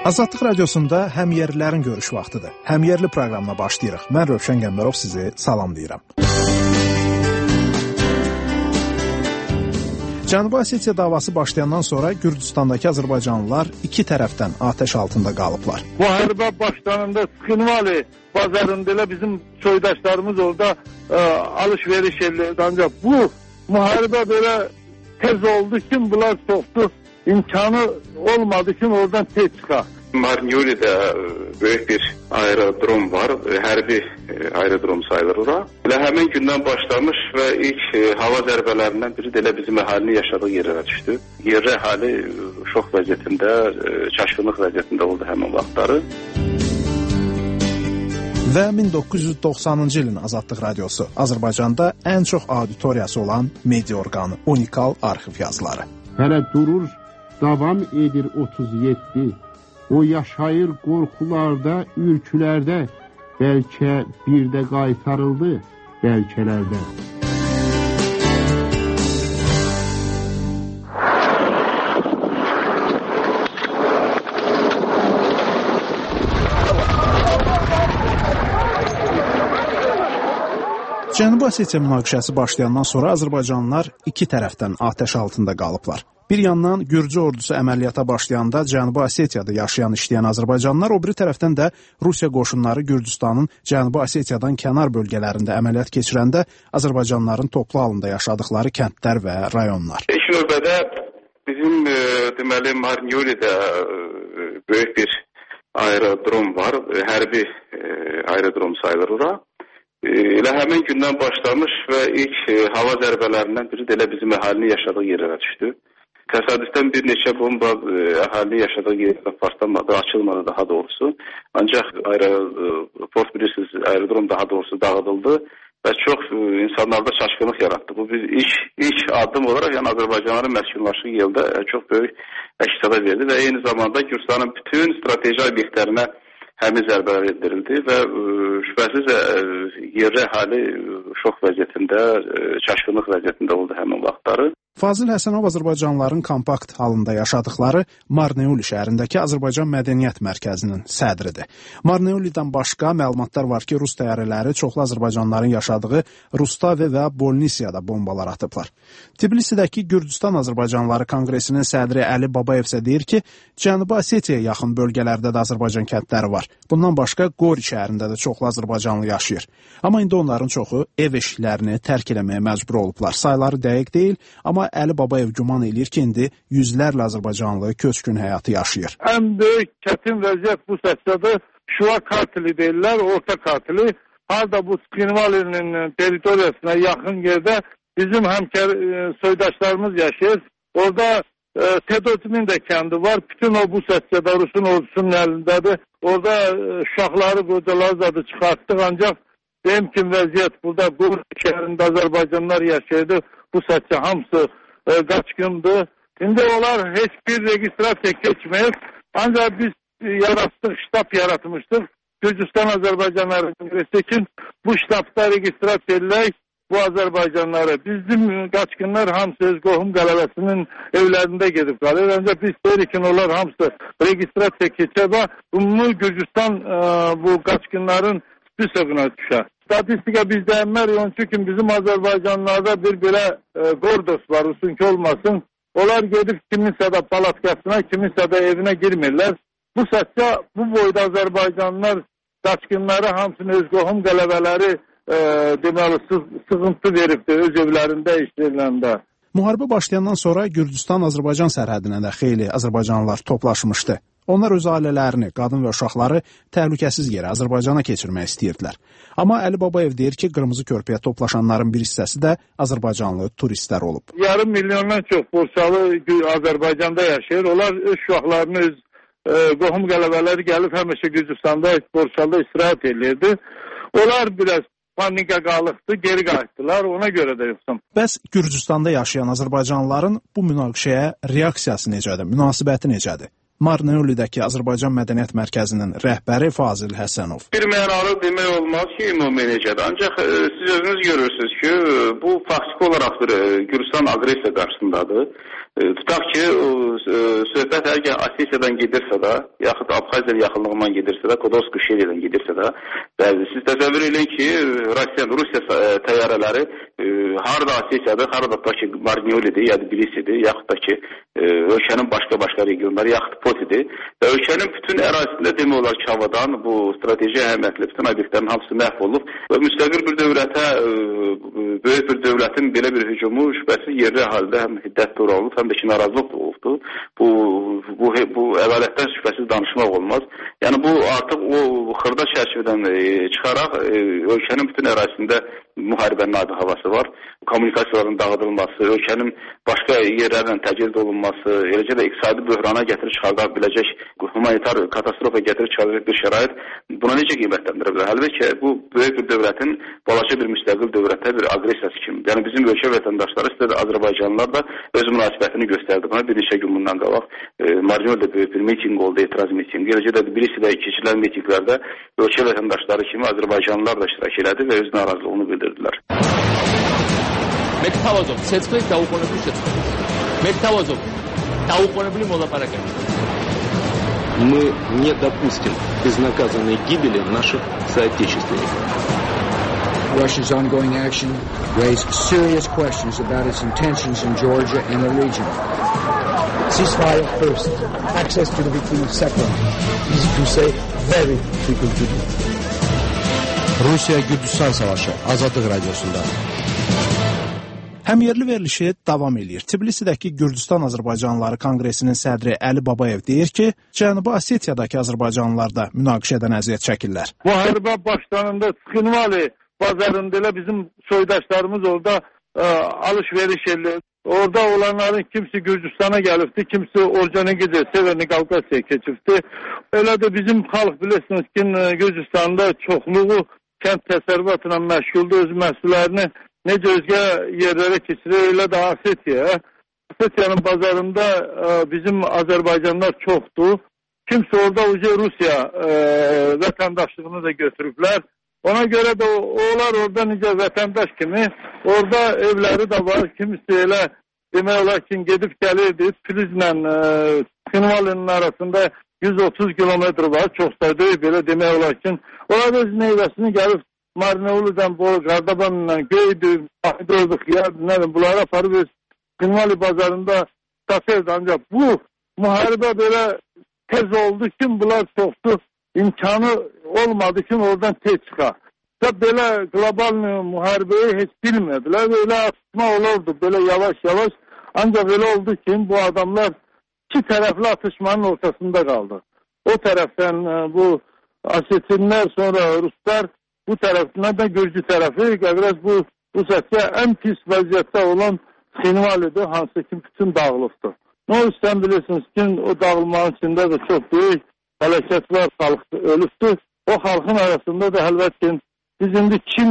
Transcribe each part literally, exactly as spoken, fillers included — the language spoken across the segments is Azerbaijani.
Azadlıq radiosunda həmyerlilərin görüş vaxtıdır. Həmyerli proqramına başlayırıq. Mən Rövşən Qəmbərov sizi salamlayıram. Cənubi Osetiya davası başlayandan sonra Gürcüstandakı azərbaycanlılar iki tərəfdən atəş altında qalıblar. Müharibə başlananda Sıxınvali bazarında elə bizim soydaşlarımız orada e, alış-veriş edirdi. Ancaq bu müharibə belə tez oldu ki, bunlar çoxdu. İmkanı olmadı ki, oradan tez çıxaq. Marnioli'də böyük bir aerodrom var, hərbi aerodrom sayılır ora. Elə həmin gündən başlamış və ilk hava zərbələrindən biri də elə bizim əhalinin yaşadığı yerlərə düşdü. Yerli əhali şok vəziyyətində, çaşqınlıq vəziyyətində oldu həmin vaxtları. Və min doqquz yüz doxsanıncı ilin Azadlıq Radiosu Azərbaycanda ən çox auditoriyası olan media orqanı, unikal arxiv yazıları. Hələ durur, davam edir otuz yeddi. O yaşayır qorxularda, ürkülərdə, bəlkə bir də qaytarıldı bəlkələrdə. Cənubi Osetiya münaqişəsi başlayandan sonra azərbaycanlılar iki tərəfdən atəş altında qalıblar. Bir yandan Gürcü ordusu əməliyyata başlayanda Cənubi Osetiyada yaşayan, işləyən azərbaycanlılar, o biri tərəfdən də Rusiya qoşunları Gürcüstanın Cənubi Osetiyadan kənar bölgələrində əməliyyat keçirəndə azərbaycanlıların toplu halında yaşadıkları kəndlər və rayonlar. İlk növbədə bizim e, deməli Marnioli'də e, böyük bir aerodrom var, hərbi e, aerodrom sayılır ora. E, elə həmin gündən başlamış və ilk e, hava zərbələrindən biri də elə bizim əhalinin yaşadığı yerlərə düşdü. Təsadüfdən bir neçə bomba əhalinin yaşadığı yerdə partlamadı, açılmadı daha doğrusu. Ancaq aeroport bilirsiniz, aerodrom daha doğrusu dağıdıldı və çox insanlarda çaşqınlıq yaratdı. Bu bir ilk, ilk addım olaraq yəni Azərbaycanların məskunlaşdığı yerdə çox böyük əks-səda verdi və eyni zamanda Gürcüstanın bütün strateji obyektlərinə həmin zərbələr endirildi və şübhəsiz yerli əhali şok vəziyyətində, çaşqınlıq vəziyyətində oldu həmin vaxtları. Fazil Həsənov azərbaycanlıların kompakt halında yaşadıkları Marneuli şəhərindəki Azərbaycan Mədəniyyət Mərkəzinin sədridir. Marneulidən başqa məlumatlar var ki, Rus təyyarələri çoxlu azərbaycanlıların yaşadığı Rustavi və Bolnisiyada bombalar atıblar. Tbilisidəki Gürcüstan Azərbaycanlıları Konqresinin sədri Əli Babayev isə deyir ki, Cənubi Osetiyaya yaxın bölgələrdə də Azərbaycan kəndləri var. Bundan başqa Qori şəhərində də çoxlu azərbaycanlı yaşayır. Amma indi onların çoxu ev eşiklərini tərk eləməyə məcbur olublar. Sayları dəqiq deyil, amma Əli Babayev güman eləyir ki, indi yüzlərlə azərbaycanlı köçkün həyatı yaşayır. Ən böyük çətin vəziyyət bu səsdədir. Şua katili deyirlər, orta katili. Harada bu Sıxınvalinin teritoriyasına yaxın yerdə bizim həmkər soydaşlarımız yaşayır. Orada e, Tedotimin də kəndi var. Bütün o bu səsdədə Rusun ordusunun əlindədir. Orada e, uşaqları, qocaları da çıxartdıq. Ancaq benim kim vəziyyət burada Qur şəhərində Azərbaycanlar yaşayırdı. Bu səsdə hamısı e, qaçqındı. İndi onlar heç bir registrasiya keçməyib. Ancaq biz e, yaratdıq, ştab yaratmışdıq. Gürcüstan Azərbaycanları Kongresi için bu ştabda registrasiya edilək bu Azərbaycanları. Bizim qaçqınlar hamısı öz qohum qələbəsinin evlərində gedib qalır. Ancaq biz deyirik ki, onlar hamısı registrasiya keçər və bunu Gürcüstan e, bu qaçqınların spesiyona düşər. Statistika bizdə onun için bizim Azərbaycanlarda bir belə e, qordos var, Rusunki olmasın. Onlar gedib kiminsə də palatkasına, kiminsə də evinə girmirlər. Bu səsdə bu boyda Azərbaycanlılar qaçqınları hamısının öz qohum qələbələri e, deməli sıxıntı veribdi öz evlərində işləriləndə. Müharibə başlayandan sonra Gürcüstan-Azərbaycan sərhədinə də xeyli azərbaycanlılar toplaşmışdı. Onlar öz ailələrini, qadın və uşaqları təhlükəsiz yerə Azərbaycana keçirmək istəyirdilər. Amma Əli Babayev deyir ki, Qırmızı Körpüyə toplaşanların bir hissəsi də azərbaycanlı turistlər olub. Yarım milyondan çox borçalı Azərbaycanda yaşayır. Onlar öz uşaqlarını, öz e, qohum qələbələri gəlib həmişə Gürcüstanda borçalı istirahət edirdi. Onlar biraz panika qalıqdı, geri qayıtdılar, ona görə də yoxsam. Bəs Gürcüstanda yaşayan azərbaycanlıların bu münaqişəyə reaksiyası necədir, münasibəti necədir? Marneulidəki Azərbaycan Mədəniyyət Mərkəzinin rəhbəri Fazil Həsənov. Bir mənalı demək olmaz ki, ümumi necədir. Ancaq e, siz özünüz görürsünüz ki, bu faktiki olaraq bir e, Gürcüstan agresiya qarşısındadır. Tutaq ki, o, söhbət əgər Osetiyadan gedirsə də, yaxud Abxaziya yaxınlığından gedirsə də, Kodorsk şəhərindən gedirsə də, bəzi siz təsəvvür edin ki, Rusiya, Rusiya təyyarələri e, harada Osetiyadır, harada da ki, Marneolidir, ya da Tbilisidir, yaxud da ki, e, ölkənin başqa-başqa regionları, yaxud Potidir və ölkənin bütün ərazisində demək olar ki, havadan bu strateji əhəmiyyətli bütün obyektlərin hamısı məhv olub və müstəqil bir dövlətə, e, böyük bir dövlətin belə bir hücumu şübhəsiz yerli əhaldə həm hiddət olub, həm də ki, narazılıq da olubdu. Bu, bu, bu əvvələtdən şübhəsiz danışmaq olmaz. Yəni, bu artıq o xırda çərçivədən e, çıxaraq e, ölkənin bütün ərazisində müharibənin adi havası var. Kommunikasiyaların dağıdılması, ölkənin başqa yerlərlə təcrid olunması, eləcə də iqtisadi böhrana gətirib çıxarda biləcək, humanitar katastrofa gətirib çıxaracaq bir şərait buna necə qiymətləndirə bilər? Əlbəttə, bu böyük bir dövlətin balaca bir müstəqil dövlətə bir aqressiyası kimi. Yəni, bizim ölkə vətəndaşları, istədə Azərbaycanlılar da öz münasibətini göstərdi. Buna bir neçə gün bundan qabaq e, Marneolda böyük bir miting oldu, etiraz mitingi. Eləcə də Tbilisidə keçirilən mitinglərdə ölkə vətəndaşları kimi Azərbaycanlılar da iştirak elədi və öz narazılığını bildirdilər. Mekhavazov, setsxli დაუყოვნებლივ შეწყდა. Mekhavazov, დაუყოვნებლივ მოლაპარაკება. Мы не допустим безнаказанной гибели наших соотечественников. Russia's ongoing action raised serious questions about its intentions in Georgia and the region. Ceasefire first, access to the victims second. Easy to say, very difficult to do. Rusiya-Gürcüstan savaşı Azadlıq Radiosunda. Həmyerli verilişi davam edir. Tbilisidəki Gürcüstan Azərbaycanlıları Konqresinin sədri Əli Babayev deyir ki, Cənubi Osetiyadakı azərbaycanlılar da münaqişədən əziyyət çəkirlər. Müharibə başlanında Tskhinvali bazarında elə bizim soydaşlarımız orada ə, alış-veriş edir. Orada olanların kimisi Gürcüstana gəlibdi, kimisi Orcanikidə, Severni Qavqasiyaya keçibdi. Elə də bizim xalq bilirsiniz ki, Gürcüstanda çoxluğu kənd təsərrüfatla məşğuldur, öz məhsullərini necə özgə yerlərə keçirir, elə də Osetiya. Osetiyanın bazarında ə, bizim Azərbaycanlar çoxdur. Kimsə orada uca Rusiya ə, vətəndaşlığını da götürüblər. Ona görə də onlar orada necə vətəndaş kimi, orada evləri də var. Kimisi elə demək olar ki, gedib gəlirdi. Tbilisilə Tskhinvalinin arasında yüz otuz kilometr var. Çox da deyil, belə demək olar ki. Orada öz meyvəsini gəlib Marneolidən, Qardabanla, Göydü, Mahidovluq, ya, bunları aparıb öz Tskhinvali bazarında satırdı. Ancaq bu müharibə belə tez oldu ki, bunlar çoxdur. İmkanı olmadı ki, oradan tez çıxar. Və belə qlobal müharibəyi heç bilmədilər. Belə atışma olurdu, belə yavaş-yavaş. Ancaq belə oldu ki, bu adamlar iki tərəfli atışmanın ortasında qaldı. O tərəfdən bu Osetinlər, sonra Ruslar, bu tərəfindən də Gürcü tərəfi, qəbirəz bu Rusiya ən pis vəziyyətdə olan Tskhinvalidir, hansı ki, bütün dağılıbdır. Ne olursa sən bilirsiniz ki, o dağılmanın içində də çox böyük hələkət var, xalq ölübdür. O xalqın arasında da əlbət ki, biz indi kim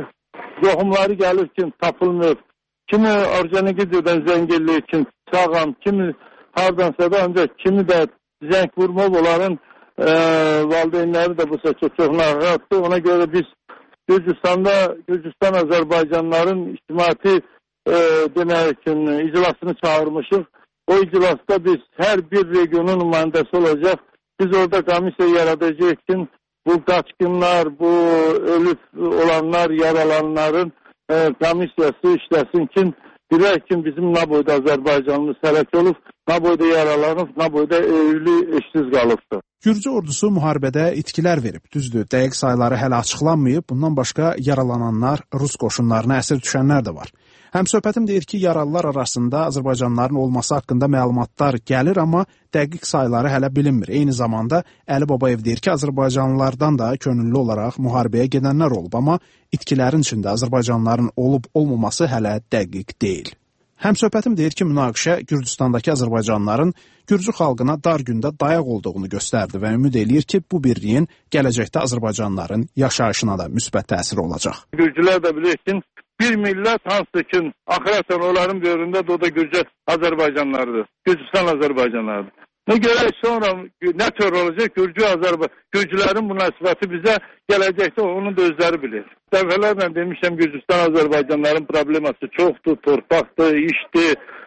yoxumları gəlir ki, tapılmıyor. Kimi Orcanikidən zəng eləyir ki, sağam, kimi hardansa da ancaq kimi də zəng vurmaq onların e, valideynləri də bu səsə çox narahatdır. Ona görə biz Gürcüstanda, Gürcüstan Azərbaycanların ictimai e, demək ki, iclasını çağırmışıq. O iclasda biz hər bir regionun nümayəndəsi olacaq. Biz orada komissiya yaradacağıq ki, bu qaçqınlar, bu ölüb olanlar, yaralanların e, komissiyası işləsin ki, bilək ki, bizim nə boyda Azərbaycanlı sələk olub, nə boyda yaralanıb, nə boyda evli, eşsiz qalıbdır. Gürcü ordusu müharibədə itkilər verib. Düzdür, dəqiq sayıları hələ açıqlanmayıb. Bundan başqa yaralananlar, Rus qoşunlarına əsir düşənlər də var. Həmsöhbətim deyir ki, yaralılar arasında Azərbaycanlıların olması haqqında məlumatlar gəlir, amma dəqiq sayıları hələ bilinmir. Eyni zamanda Əli Babayev deyir ki, Azərbaycanlılardan da könüllü olaraq müharibəyə gedənlər olub, amma itkilərin içində Azərbaycanlıların olub-olmaması hələ dəqiq deyil. Həmsöhbətim deyir ki, münaqişə Gürcüstandakı Azərbaycanlıların Gürcü xalqına dar gündə dayaq olduğunu göstərdi və ümid eləyir ki, bu birliyin gələcəkdə Azərbaycanlıların yaşayışına da müsbət təsiri olacaq. Gürcülər də bilir ki, bir millət hansı ki, axirətən onların böyründə də o da Gürcü Azərbaycanlarıdır. Gürcüstan Azərbaycanlarıdır. Ne görək sonra nə tör olacaq? Gürcü Azərbaycan, Gürcülərin münasibəti bizə gələcəkdə onu da özləri bilir. Dəfələrlə demişəm, Gürcüstan Azərbaycanların probleması çoxdur, torpaqdır, işdir,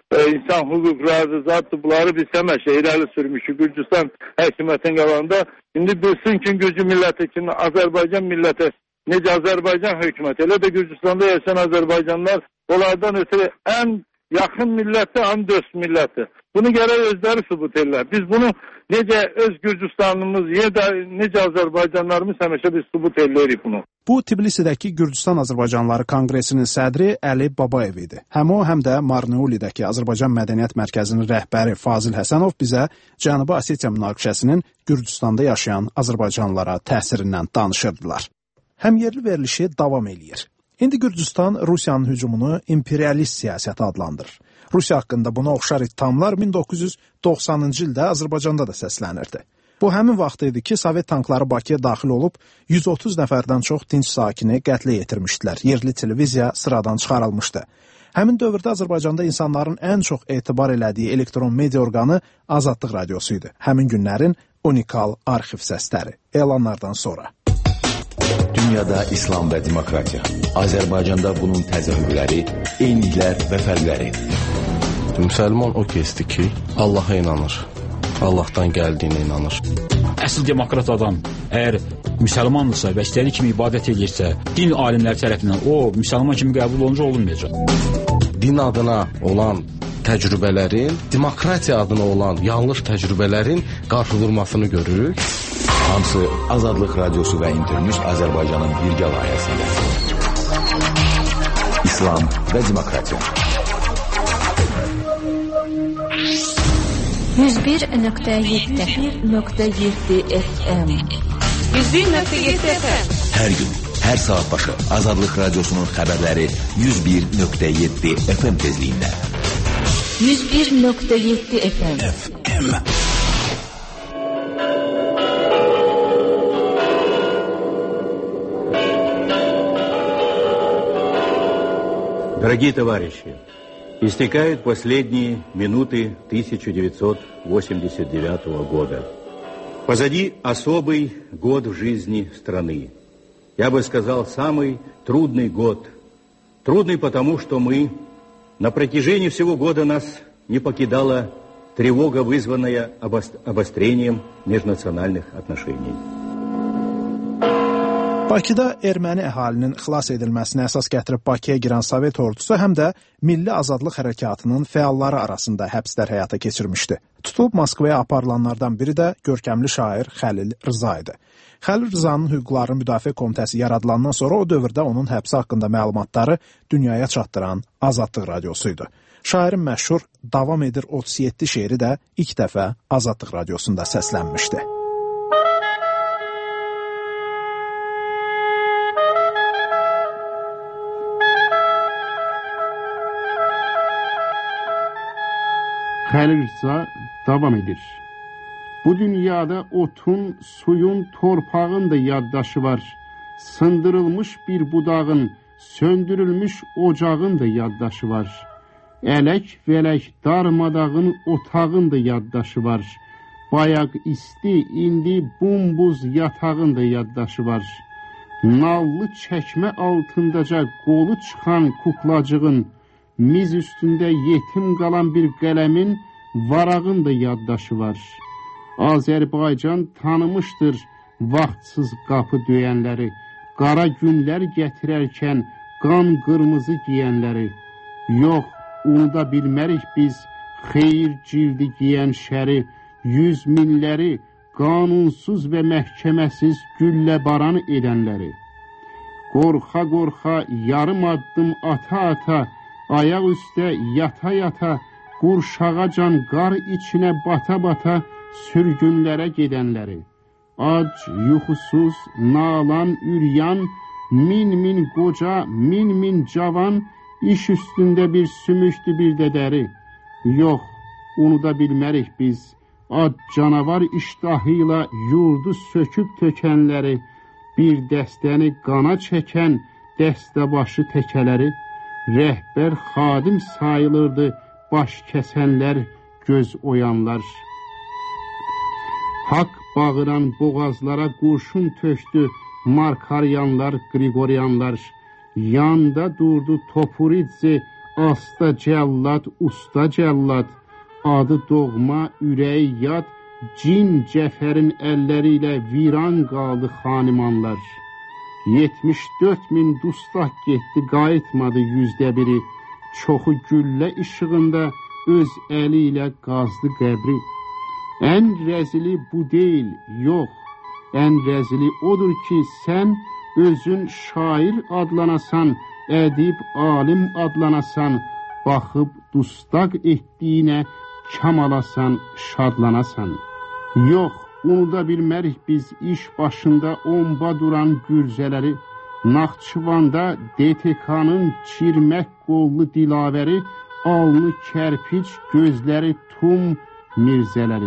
e, insan hüquqları, zaten bunları biz həmişə irəli sürmüşük Gürcüstan hökumətin qabağında. İndi bilsin ki, Gürcü milləti ki, Azərbaycan milləti, necə Azərbaycan hökuməti, elə də Gürcüstanda yaşayan Azərbaycanlar onlardan ötürü ən yaxın milləti, ən dost milləti. Bunu gərək özləri sübut edirlər. Biz bunu necə öz Gürcüstanımız, necə Azərbaycanlarımız həmişə biz sübut edirik bunu. Bu, Tbilisidəki Gürcüstan Azərbaycanları Konqresinin sədri Əli Babayev idi. Həm o, həm də Marneulidəki Azərbaycan Mədəniyyət Mərkəzinin rəhbəri Fazil Həsənov bizə Cənubi Osetiya münaqişəsinin Gürcüstanda yaşayan azərbaycanlılara təsirindən danışırdılar. Həmyerli verilişi davam eləyir. İndi Gürcüstan Rusiyanın hücumunu imperialist siyasəti adlandırır. Rusiya haqqında buna oxşar ittihamlar min doqquz yüz doxsanıncı ildə Azərbaycanda da səslənirdi. Bu həmin vaxt idi ki, Sovet tankları Bakıya daxil olub yüz otuz nəfərdən çox dinc sakini qətlə yetirmişdilər. Yerli televiziya sıradan çıxarılmışdı. Həmin dövrdə Azərbaycanda insanların ən çox etibar elədiyi elektron media orqanı Azadlıq Radiosu idi. Həmin günlərin unikal arxiv səsləri. Elanlardan sonra. Dünyada İslam və demokratiya. Azərbaycanda bunun təzahürləri, eyniliklər və fərqləri. Müsəlman o kəsdir ki, Allaha inanır. Allahdan gəldiyinə inanır. Əsl demokrat adam əgər müsəlmandırsa və istədiyi kimi ibadət edirsə, din alimləri tərəfindən o müsəlman kimi qəbul olunca olunmayacaq. Din adına olan təcrübələrin, demokratiya adına olan yanlış təcrübələrin qarşıdurmasını görürük. Hamısı Azadlıq Radiosu və İnternews Azərbaycanın birgə layihəsində. İslam və demokratiya. yüz bir nöqtə yeddi F M yüz bir nöqtə yeddi F M Hər gün, hər saat başı Azadlıq Radiosunun xəbərləri yüz bir nöqtə yeddi F M tezliyində. yüz bir nöqtə yeddi F M F M Дорогие товарищи, истекают последние минуты тысяча девятьсот восемьдесят девятого года. Позади особый год в жизни страны. Я бы сказал, самый трудный год. Трудный потому, что мы на протяжении всего года нас не покидала тревога, вызванная обострением межнациональных отношений. Bakıda erməni əhalinin xilas edilməsinə əsas gətirib Bakıya girən Sovet ordusu həm də Milli Azadlıq Hərəkatının fəalları arasında həbslər həyata keçirmişdi. Tutulub Moskvaya aparılanlardan biri də görkəmli şair Xəlil Rza idi. Xəlil Rzanın Hüquqların Müdafiə Komitəsi yaradılandan sonra o dövrdə onun həbsi haqqında məlumatları dünyaya çatdıran Azadlıq Radiosu idi. Şairin məşhur Davam edir otuz yeddi şeiri də ilk dəfə Azadlıq Radiosunda səslənmişdi. Xəlil Rza davam edir. Bu dünyada otun, suyun, torpağın da yaddaşı var. Sındırılmış bir budağın, söndürülmüş ocağın da yaddaşı var. Ələk vələk darmadağın otağın da yaddaşı var. Bayaq isti, indi bumbuz yatağın da yaddaşı var. Nallı çəkmə altındaca qolu çıxan kuklacığın, miz üstündə yetim qalan bir qələmin, varağın da yaddaşı var. Azərbaycan tanımışdır vaxtsız qapı döyənləri, qara günlər gətirərkən qan qırmızı giyənləri. Yox, unuda bilmərik biz xeyir cildi giyən şəri, yüz minləri, qanunsuz və məhkəməsiz güllə baran edənləri. Qorxa-qorxa, yarım addım ata-ata, ayaq üstə yata-yata, qurşağacan qar içinə bata-bata sürgünlərə gedənləri. Ac, yuxusuz, nalan, üryan, min-min qoca, min-min cavan, iş üstündə bir sümükdü bir də dəri. Yox, unuda bilmərik biz, ac canavar iştahıyla yurdu söküb tökənləri, bir dəstəni qana çəkən dəstəbaşı təkələri, rəhbər xadim sayılırdı baş kəsənlər, göz oyanlar. Hak bağıran boğazlara qurşun tökdü Markaryanlar, Qrigoryanlar. Yanda durdu Topuridze, asta cəllad, usta cəllad, adı doğma, ürəyi yad, cin Cəfərin əlləri ilə viran qaldı xanimanlar. yetmiş dörd min dustaq getdi, qayıtmadı yüzdə biri, çoxu güllə işığında öz əli ilə qazdı qəbri. Ən rəzili bu deyil, yox, ən rəzili odur ki, sən özün şair adlanasan, ədib alim adlanasan, baxıb dustaq etdiyinə kam alasan, şadlanasan. Yox, unuda bilmərik biz iş başında omba duran gürzələri, Naxçıvanda D T K-nın çirmək qollu dilavəri, alnı kərpiç, gözləri tum mirzələri.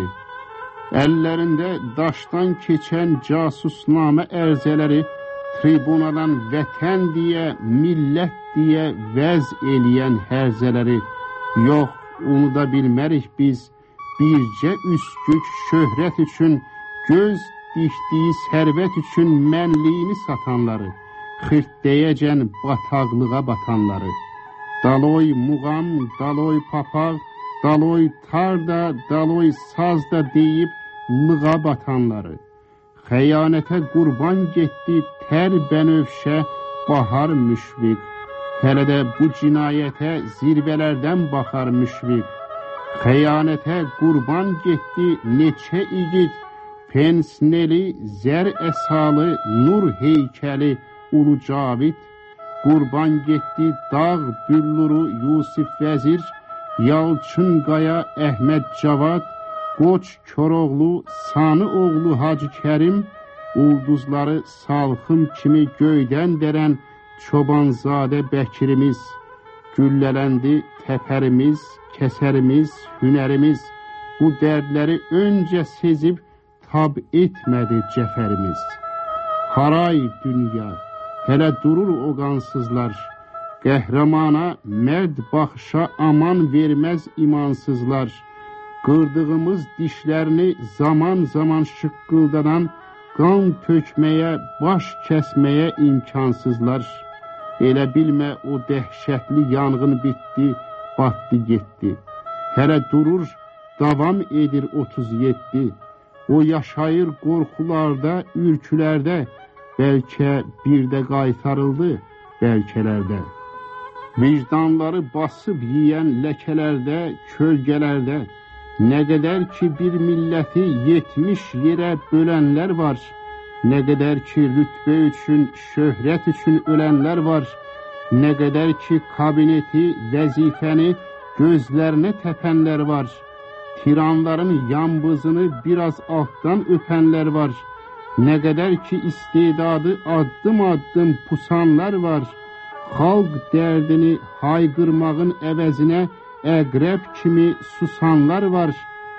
Əllərində daşdan keçən casusnamə ərzələri, tribunadan vətən deyə, millət deyə vəz eləyən hərzələri. Yox, unuda bilmərik biz bircə üskük şöhrət üçün, göz dikdiyi sərvət üçün mənliyini satanları, xırtdəyəcən bataqlığa batanları. Daloy muğam, daloy papaq, daloy tarda, daloy sazda deyib lığa batanları. Xəyanətə qurban getdi tər bənövşə bahar müşfiq, hələ də bu cinayətə zirvələrdən baxar müşfiq. Xəyanətə qurban getdi neçə igid, pensneli, zər əsalı, nur heykəli Ulu Cavid. Qurban getdi dağ bülluru Yusif Vəzir, Yalçın Qaya Əhməd Cavad, Qoç Koroğlu, Sanı oğlu Hacı Kərim, ulduzları salxım kimi göydən dərən Çobanzadə Bəkirimiz. Güllələndi təpərimiz, kəsərimiz, hünərimiz, bu dərdləri öncə sezib tab etmədi cəfərimiz. Haray dünya, hələ durur o qansızlar, qəhrəmana mərd baxışa aman verməz imansızlar. Qırdığımız dişlərini zaman zaman şıqqıldanan, qan tökməyə, baş kəsməyə imkansızlar. Elə bilmə o dəhşətli yanğın bitdi, batdı getdi. Hələ durur, davam edir otuz yeddi. O yaşayır qorxularda, ürkülərdə, bəlkə bir də qaytarıldı, bəlkələrdə. Vicdanları basıb yiyən ləkələrdə, kölgələrdə, nə qədər ki bir milləti yetmiş yerə bölənlər var, nə qədər ki rütbə üçün, şöhrət üçün ölənlər var, nə qədər ki kabineti, vəzifəni gözlərinə təpənlər var, tiranların yambızını biraz altdan öpənlər var, nə qədər ki istedadı addım-addım pusanlar var, xalq dərdini hayqırmağın əvəzinə əqrəb kimi susanlar var,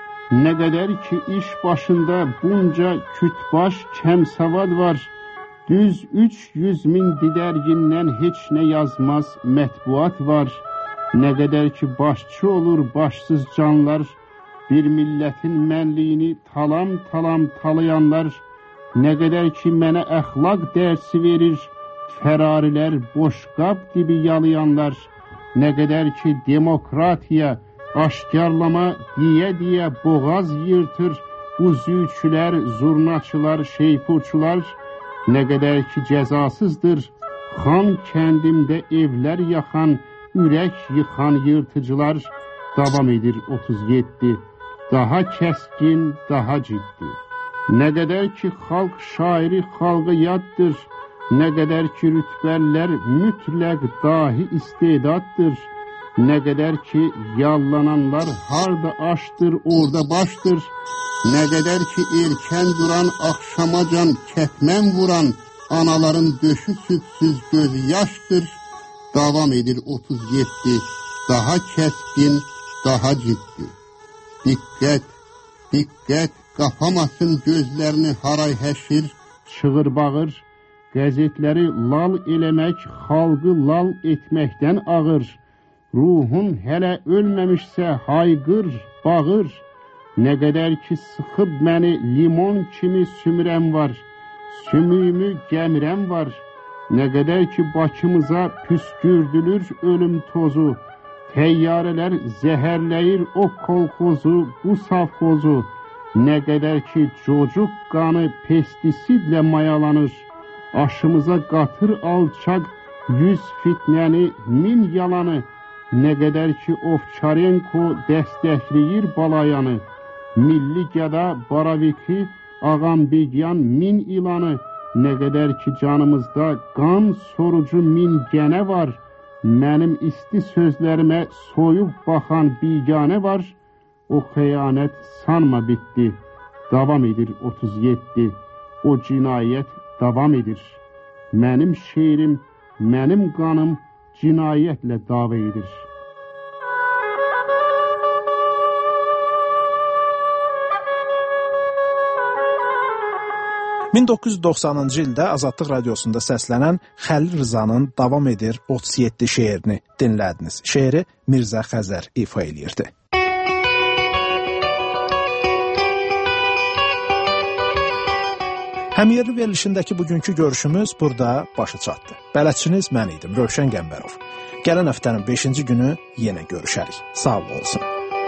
nə qədər ki iş başında bunca kütbaş kəmsavad var, düz üç yüz min didərgindən heç nə yazmaz mətbuat var, nə qədər ki başçı olur başsız canlar, bir millətin mənliyini talam-talam talayanlar, nə qədər ki mənə əxlaq dərsi verir, fərarilər boşqab gibi yalayanlar, nə qədər ki demokratiya, aşkarlama deyə-deyə boğaz yırtır, bu zülçülər, zurnaçılar, şeypurçular, nə qədər ki cəzasızdır, xan kəndimdə evlər yaxan, ürək yıxan yırtıcılar. Davam edir otuz yeddi, daha kəskin, daha ciddi. Nə qədər ki xalq şairi xalqa yaddır, nə qədər ki rütbəllər mütləq dahi istedaddır, nə qədər ki yallananlar harda aşdır, orada başdır, nə qədər ki erkən duran, axşamacan kətmən vuran, anaların döşü südsüz gözü yaşdır. Davam edir otuz yeddi, daha kəskin, daha ciddi. Diqqət, diqqət, qapamasın gözlərini haray həşir, çığır bağır, qəzetləri lal eləmək, xalqı lal etməkdən ağır. Ruhun hələ ölməmişsə hayqır, bağır. Nə qədər ki sıxıb məni limon kimi sümürəm var, sümüyümü gəmirəm var. Nə qədər ki Bakımıza püskürdülür ölüm tozu, Təyyarələr zəhərləyir o kolxozu, bu savxozu. Nə qədər ki cocuq qanı pestisidlə mayalanır. Aşımıza qatır alçaq yüz fitnəni, min yalanı. Nə qədər ki Ovçarenko dəstəkləyir balayanı. Milli gəda Baraviki, Ağambegyan min ilanı. Nə qədər ki canımızda qan sorucu min gənə var. Mənim isti sözlərimə soyub baxan biganə var. O xəyanət sanma bitdi. Davam edir otuz yeddi. O cinayət davam edir. Mənim şeirim, mənim qanım cinayətlə dava edir. min doqquz yüz doxsanıncı ildə Azadlıq Radiosunda səslənən Xəlil Rızanın Davam edir otuz yeddi şeirini dinlədiniz. Şeiri Mirzə Xəzər ifa eləyirdi. Həmyerli verilişindəki bugünkü görüşümüz burada başa çatdı. Bələdçiniz mən idim, Rövşən Qəmbərov. Gələn həftənin beşinci günü yenə görüşərik. Sağ olsun.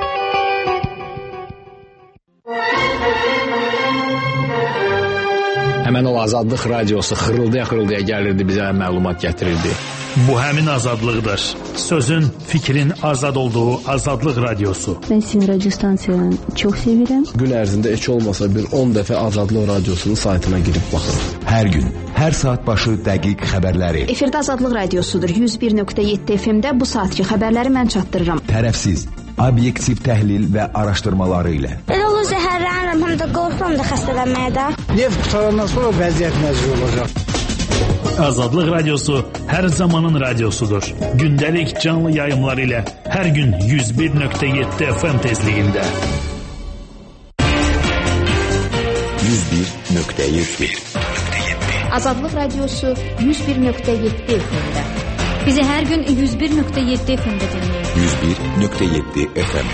Həmən o Azadlıq Radiosu xırıldaya-xırıldaya gəlirdi, bizə məlumat gətirirdi. Bu həmin azadlıqdır. Sözün, fikrin azad olduğu Azadlıq Radiosu. Ben sizin radyo stansiyanı çok seviyorum. Gün ərzində heç olmasa bir on dəfə Azadlıq Radiosunun saytına girib baxın. Hər gün, hər saat başı dəqiq xəbərləri. Efirdə Azadlıq Radiosudur. yüz bir nöqtə yeddi F M-də bu saatki xəbərləri mən çatdırıram. Tərəfsiz, obyektiv təhlil və araşdırmaları ilə. Elə olur zəhərlənirəm, həm də qorxuram da xəstələnməyə də. Neft qutarandan sonra vəziyyət nəzir olacaq. Azadlıq Radiosu hər zamanın radiosudur. Gündəlik canlı yayımlar ilə hər gün yüz bir nöqtə yeddi F M tezliyində. yüz bir nöqtə yeddi Azadlıq Radiosu yüz bir nöqtə yeddi F M-də. Bizi hər gün yüz bir nöqtə yeddi F M-də dinləyin. yüz bir nöqtə yeddi F M.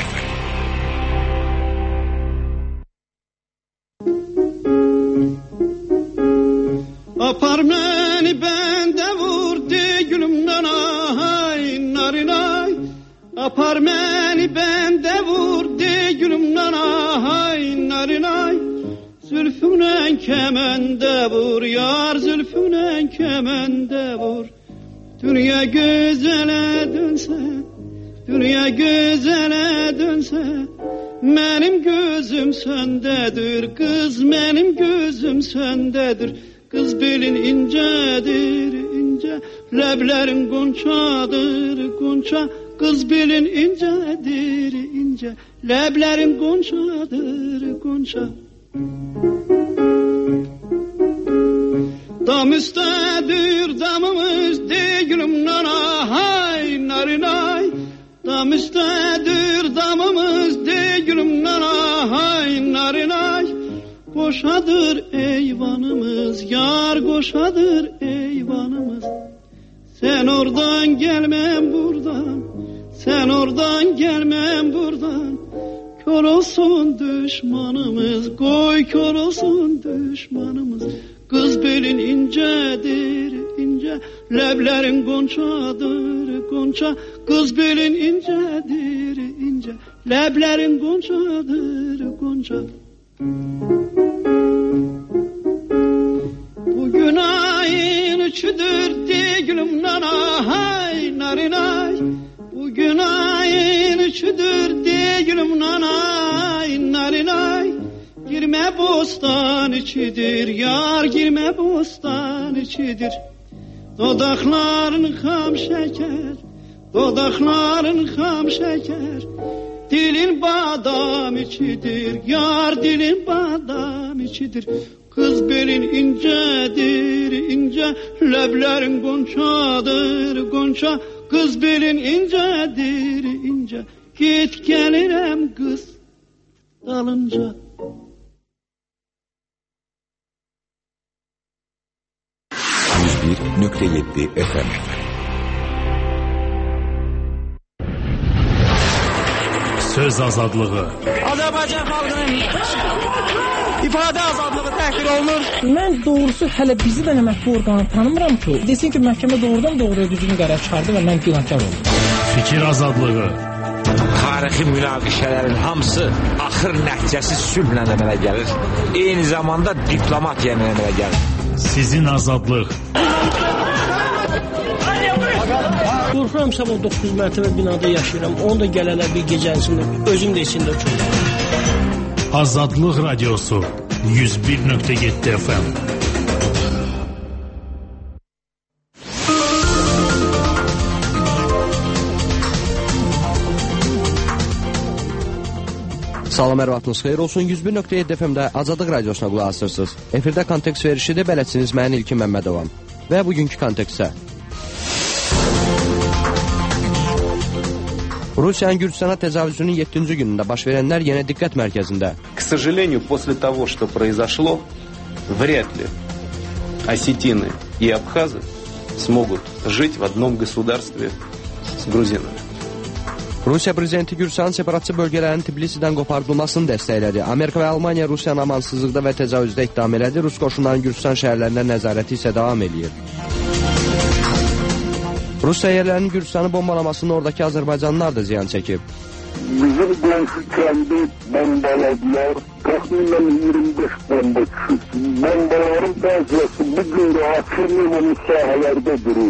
Apar məni bəndə vurdu gülümdən ay narinay. Apar məni bəndə vurdu gülümdən ay narinay. Zülfünlə kəməndə vur yar, zülfünlə kəməndə vur. Dünya gözələ dönsə, dünya gözələ dönsə, mənim gözüm səndədir, qız mənim gözüm səndədir. Qız belin incədir, incə, ləblərin qonçadır, qonça. Qız belin incədir, incə, ləblərin qonçadır, qonça. Dam üstədir damımız, deyiləm nana, hay narinay. Dam üstədir damımız, deyiləm nana, hay narinay. Qoşadır eyvanımız, yar qoşadır eyvanımız. Sen oradan gelmem buradan, sen oradan gelmem buradan. Kör olsun düşmanımız, koy kör olsun düşmanımız. Kız belin incedir, ince, leblerin gonçadır, gonça. Kız belin incedir, ince, leblerin gonçadır, gonça. Bugün ayın üçüdür değilim nana, hay narinay. Bugün ayın üçüdür değilim nana, hay narinay. Girme bostan içidir, yar girme bostan içidir. Dodakların ham şeker, dodakların ham şeker. Dilin badam içidir, yar dilin badam içidir. Kız belin incedir, ince, leblerin gonçadır, gonça. Kız belin incedir, ince, git gelirem kız dalınca. yüz bir nöqtə yeddi F M. Söz azadlığı. Azərbaycan xalqının ifadə azadlığı təhqir olunur. Mən doğrusu hələ bizi də məhkəmə orqanı tanımıram ki, desin ki, məhkəmə doğrudan doğruya düzgün qərar çıxardı və mən günahkar oldum. Fikir azadlığı. Tarixi münaqişələrin hamısı axır nəticəsi sülhlə əmələ gəlir. Eyni zamanda diplomatiya ilə əmələ gəlir. Sizin azadlıq. Qorxuram, sabah doqquz mərtəbə binada yaşayıram. Onu da gələlər bir gecənisində, özüm də içində uçurum. Azadlıq Radiosu yüz bir nöqtə yeddi F M. Salam, hər vaxtınız xeyir olsun. yüz bir nöqtə yeddi F M-də Azadlıq Radiosuna qulaq asırsınız. Efirdə kontekst verişidir, bələdçiniz mən İlkin Məmmədovam. Və bugünkü kontekstə. Rusiyanın Gürcistana təcavüzünün yeddinci günündə baş verənlər yenə diqqət mərkəzində. К сожалению, после того, что произошло, вряд ли осетины и абхазы смогут жить в одном государстве с грузинами. Rusiya prezidenti Gürcistanın separatçı bölgələrin Tbilisidən qopardılmasını dəstəklədi. Amerika və Almaniya Rusiyanın amansızlıqda və təcavüzdə ittiham elədi. Rus qoşunların Gürcistan şəhərlərində nəzarəti isə davam eləyir. Rus səyyərlərinin Gürcistanı bombalamasının oradakı Azərbaycanlılar da ziyan çəkib. Bizim qonşu kəndi bombaladılar. Təxminən iyirmi beş bomba düşüb. Bombaların bəziyyəsi bu gün də açılmayan sahələrdə durur.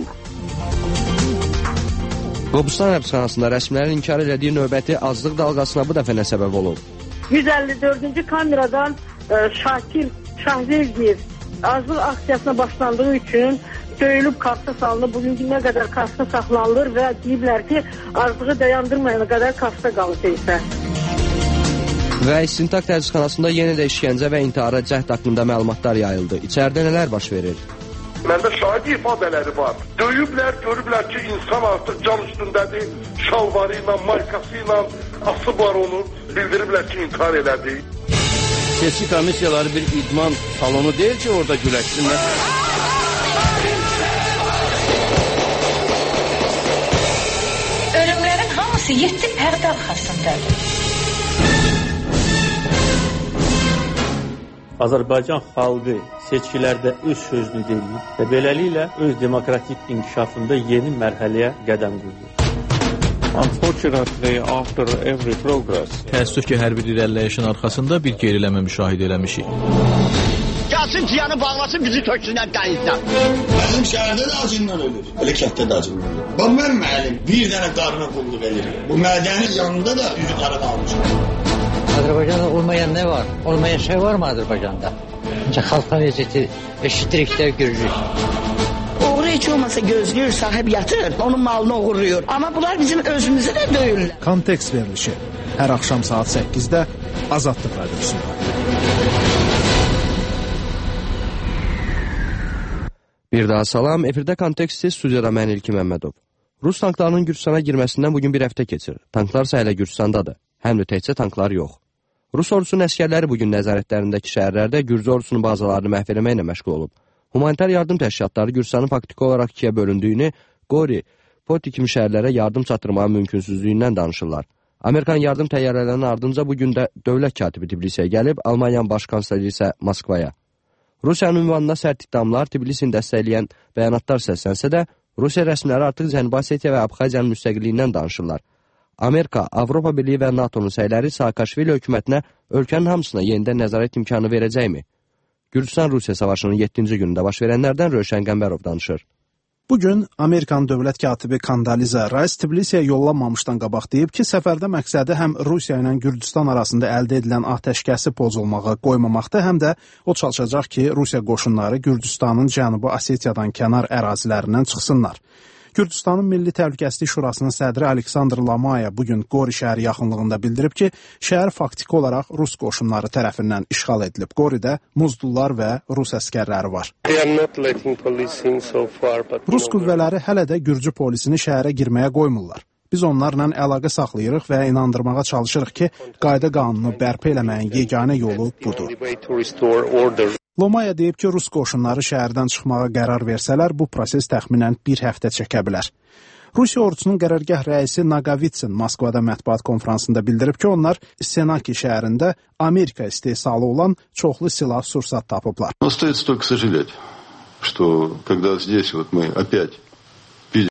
Qobustan həbsxanasında rəsmilərin inkar elədiyi növbəti azlıq dalğasına bu dəfə nə səbəb olub? yüz əlli dördüncü kameradan e, Şakir Şahverdiyev azlıq aksiyasına başlandığı üçün döyülüb karşıya salınıb. Bugünkü nə qədər karşıya saxlanılır və deyiblər ki, azlığı dayandırmayana qədər karşıya qalır isə. Və İstintaq təzyiqxanasında yenə də işgəncə və intihara cəhd haqqında məlumatlar yayıldı. İçəridə nələr baş verir? Məndə şahidi ifadələri var. Döyüblər, görüblər ki, insan artıq can üstündədir, şalvarı ilə, markası ilə asıb var onu, bildiriblər ki, intihar elədi. Seçki komissiyaları bir idman salonu deyil ki, orada güləşsinlər. Ölümlərin hamısı yeddi pərdə arxasındadır. Azərbaycan xalqı seçkilərdə öz sözünü deyir və beləliklə öz demokratik inkişafında yeni mərhələyə qədəm qoyur. Unfortunately, after every progress, təəssüf ki, hər bir irəliləyişin arxasında bir geriləmə müşahidə eləmişik. Gəlsin ciyanı bağlasın, bizi töksünlər dənizdən. Mənim şəhərdə də acından ölür, elə kətdə də acından ölür. Bu mən müəllim bir dənə qarına qulluq edir. Bu mədənin yanında da üzü qarını almışım. Azərbaycanda olmayan nə var? Olmayan şey var mı Azərbaycanda? Ancaq xalqın vəziyyəti eşitdirik də görürük. Oğru heç olmasa gözləyir, sahib yatır, onun malını oğurluyor. Amma bunlar bizim özümüzü də döyürlər. Kontekst verilişi hər axşam saat səkkizdə Azadlıq Radiosunda. Bir daha salam, efirdə konteksti studiyada mən İlkin Məmmədov. Rus tanklarının Gürcistana girməsindən bugün bir həftə keçir. Tanklar isə hələ Gürcistandadır. Həm də təkcə tanklar yox. Rus ordusunun əskərləri bugün nəzarətlərindəki şəhərlərdə Gürcü ordusunun bazalarını məhv eləməklə məşğul olub. Humanitar yardım təşkilatları Gürcistanın faktiki olaraq ikiyə bölündüyünü, Gori, Poti kimi şəhərlərə yardım çatdırmanın mümkünsüzlüyündən danışırlar. Amerikan yardım təyyarələrinin ardınca bugün də dövlət katibi Tbilisiyə gəlib, Almaniyanın baş kansleri isə Moskvaya. Rusiyanın ünvanına sərt iddiamlar Tbilisini dəstəkləyən bəyanatlar səslənsə də, Rusiya rəsmiləri artıq Cənubi Osetiya və Abxaziyanın müstəqilliyindən danışırlar. Amerika, Avropa Birliyi və NATO'nun səyləri Saakashvili hökumətinə ölkənin hamısına yenidən nəzarət imkanı verəcəkmi? Gürcistan-Rusiya savaşının yeddinci günündə baş verənlərdən Rövşən Qəmbərov danışır. Bugün Amerikan dövlət katibi Kandaliza Rice Tbilisiyə yollanmamışdan qabaq deyib ki, səfərdə məqsədi həm Rusiya ilə Gürcistan arasında əldə edilən atəşkəsi pozulmağa qoymamaqda, həm də o çalışacaq ki, Rusiya qoşunları Gürcistanın Cənubi Osetiyadan kənar ərazilərindən çıxsınlar. Gürcistanın Milli Təhlükəsizlik Şurasının sədri Aleksandr Lamaya bugün Qori şəhəri yaxınlığında bildirib ki, şəhər faktiki olaraq Rus qoşunları tərəfindən işğal edilib. Qoridə muzdullar və Rus əskərləri var. Rus qüvvələri hələ də Gürcü polisini şəhərə girməyə qoymurlar. Biz onlarla əlaqə saxlayırıq və inandırmağa çalışırıq ki, qayda qanunu bərpa eləməyin yeganə yolu budur. Lomaya deyib ki, Rus qoşunları şəhərdən çıxmağa qərar versələr, bu proses təxminən bir həftə çəkə bilər. Rusiya ordusunun qərargah rəisi Naqavitsin Moskvada mətbuat konfransında bildirib ki, onlar Senaki şəhərində Amerika istehsalı olan çoxlu silah-sursat tapıblar. Остается только сожалеть, что когда здесь вот мы опять